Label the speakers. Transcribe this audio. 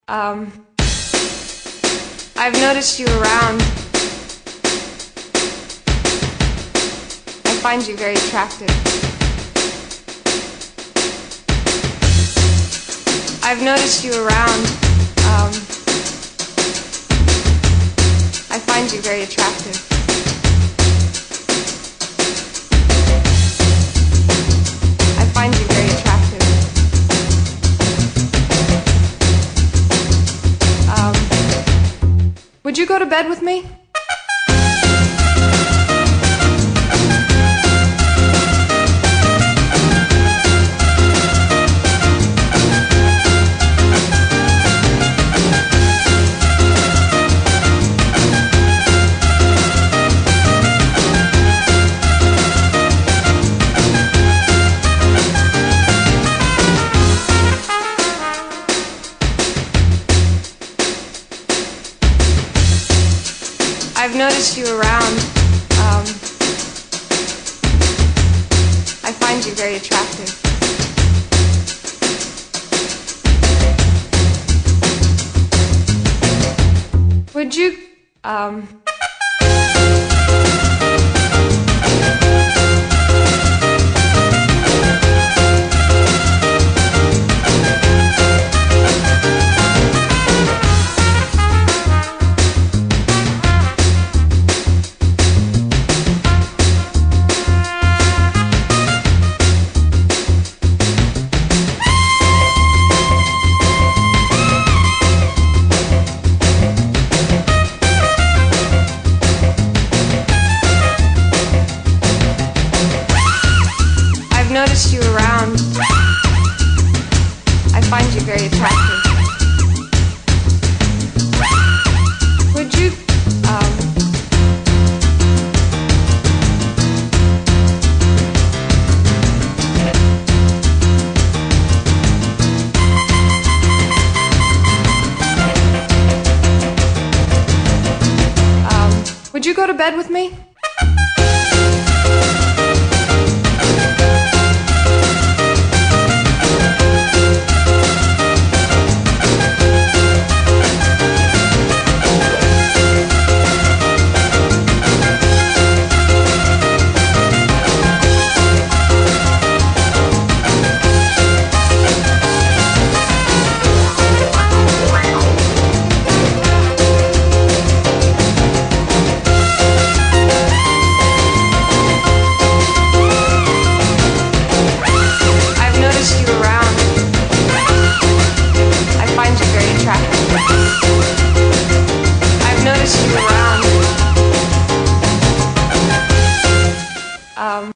Speaker 1: Um, I've noticed you around. I find you very attractive. I've noticed you around. I find you very attractive. I find you very attractive. Would you go to bed with me? I've noticed you around. I find you very attractive. Would you, I've noticed you around. I find you very attractive. Would you, would you go to bed with me? I've noticed you around. I find you very attractive.